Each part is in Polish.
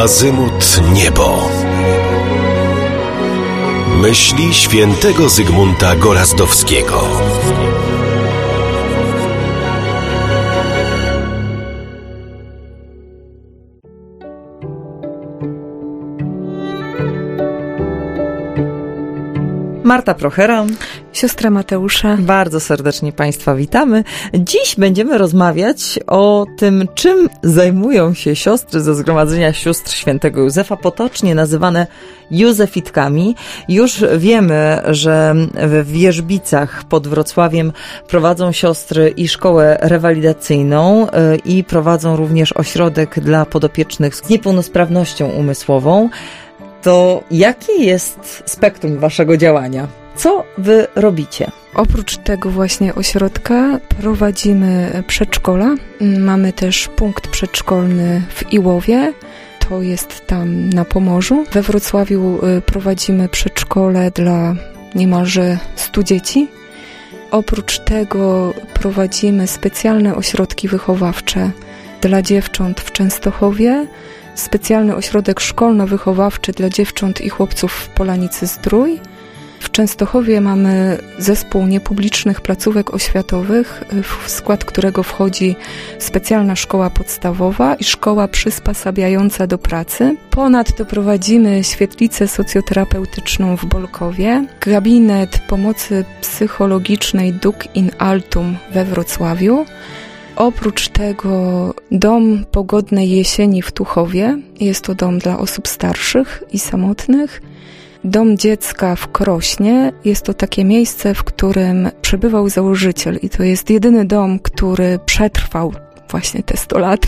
Azymut Niebo. Myśli świętego Zygmunta Gorazdowskiego. Marta Prochera, siostra Mateusza. Bardzo serdecznie Państwa witamy. Dziś będziemy rozmawiać o tym, czym zajmują się siostry ze Zgromadzenia Sióstr Świętego Józefa, potocznie nazywane Józefitkami. Już wiemy, że w Wierzbicach pod Wrocławiem prowadzą siostry i szkołę rewalidacyjną i prowadzą również ośrodek dla podopiecznych z niepełnosprawnością umysłową. To jakie jest spektrum waszego działania? Co wy robicie? Oprócz tego właśnie ośrodka prowadzimy przedszkola. Mamy też punkt przedszkolny w Iłowie. To jest tam na Pomorzu. We Wrocławiu prowadzimy przedszkole dla niemalże 100 dzieci. Oprócz tego prowadzimy specjalne ośrodki wychowawcze dla dziewcząt w Częstochowie. Specjalny ośrodek szkolno-wychowawczy dla dziewcząt i chłopców w Polanicy-Zdrój. W Częstochowie mamy zespół niepublicznych placówek oświatowych, w skład którego wchodzi specjalna szkoła podstawowa i szkoła przysposabiająca do pracy. Ponadto prowadzimy świetlicę socjoterapeutyczną w Bolkowie, gabinet pomocy psychologicznej Duc in Altum we Wrocławiu. Oprócz tego dom Pogodnej Jesieni w Tuchowie. Jest to dom dla osób starszych i samotnych. Dom dziecka w Krośnie. Jest to takie miejsce, w którym przebywał założyciel i to jest jedyny dom, który przetrwał właśnie te 100 lat.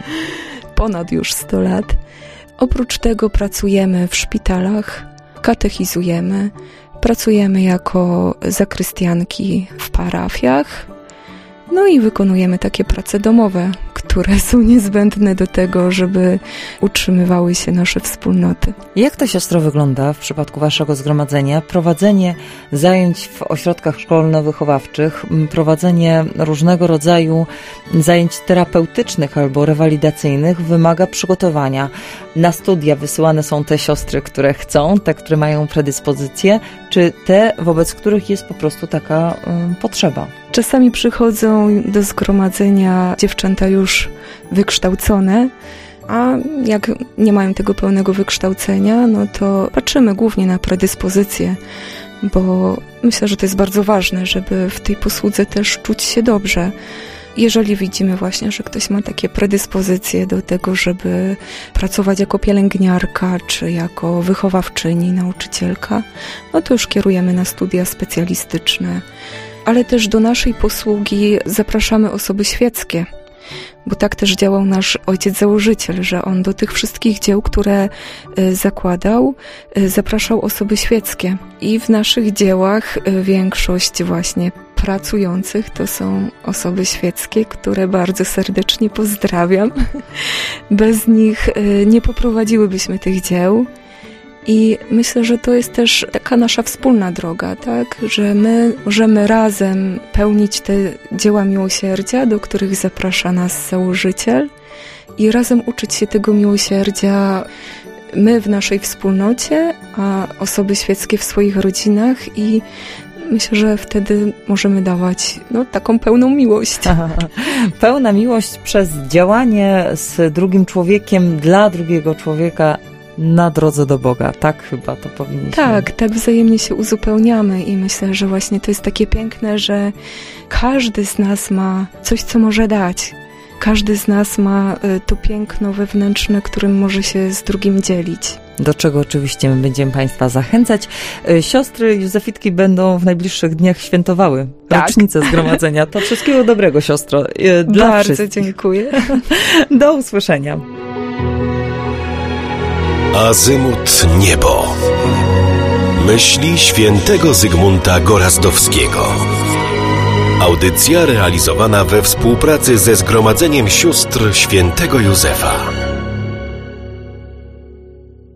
Ponad już 100 lat. Oprócz tego pracujemy w szpitalach, katechizujemy, pracujemy jako zakrystianki w parafiach. No i wykonujemy takie prace domowe, które są niezbędne do tego, żeby utrzymywały się nasze wspólnoty. Jak to, siostro, wygląda w przypadku waszego zgromadzenia? Prowadzenie zajęć w ośrodkach szkolno-wychowawczych, prowadzenie różnego rodzaju zajęć terapeutycznych albo rewalidacyjnych wymaga przygotowania. Na studia wysyłane są te siostry, które chcą, te, które mają predyspozycje, czy te, wobec których jest po prostu taka potrzeba? Czasami przychodzą do zgromadzenia dziewczęta już wykształcone, a jak nie mają tego pełnego wykształcenia, no to patrzymy głównie na predyspozycje, bo myślę, że to jest bardzo ważne, żeby w tej posłudze też czuć się dobrze. Jeżeli widzimy właśnie, że ktoś ma takie predyspozycje do tego, żeby pracować jako pielęgniarka, czy jako wychowawczyni, nauczycielka, no to już kierujemy na studia specjalistyczne. Ale też do naszej posługi zapraszamy osoby świeckie, bo tak też działał nasz ojciec założyciel, że on do tych wszystkich dzieł, które zakładał, zapraszał osoby świeckie. I w naszych dziełach większość właśnie pracujących to są osoby świeckie, które bardzo serdecznie pozdrawiam. Bez nich nie poprowadziłybyśmy tych dzieł. I myślę, że to jest też taka nasza wspólna droga, tak? Że my możemy razem pełnić te dzieła miłosierdzia, do których zaprasza nas założyciel i razem uczyć się tego miłosierdzia my w naszej wspólnocie, a osoby świeckie w swoich rodzinach i myślę, że wtedy możemy dawać taką pełną miłość. Pełna miłość przez działanie z drugim człowiekiem dla drugiego człowieka na drodze do Boga. Tak chyba to powinniśmy. Tak wzajemnie się uzupełniamy i myślę, że właśnie to jest takie piękne, że każdy z nas ma coś, co może dać. Każdy z nas ma to piękno wewnętrzne, którym może się z drugim dzielić. Do czego oczywiście my będziemy Państwa zachęcać. Siostry Józefitki będą w najbliższych dniach świętowały rocznicę zgromadzenia. To wszystkiego dobrego, siostro. Dla Bardzo wszystkich. dziękuję. Do usłyszenia. Azymut Niebo. Myśli świętego Zygmunta Gorazdowskiego. Audycja realizowana we współpracy ze Zgromadzeniem Sióstr Świętego Józefa.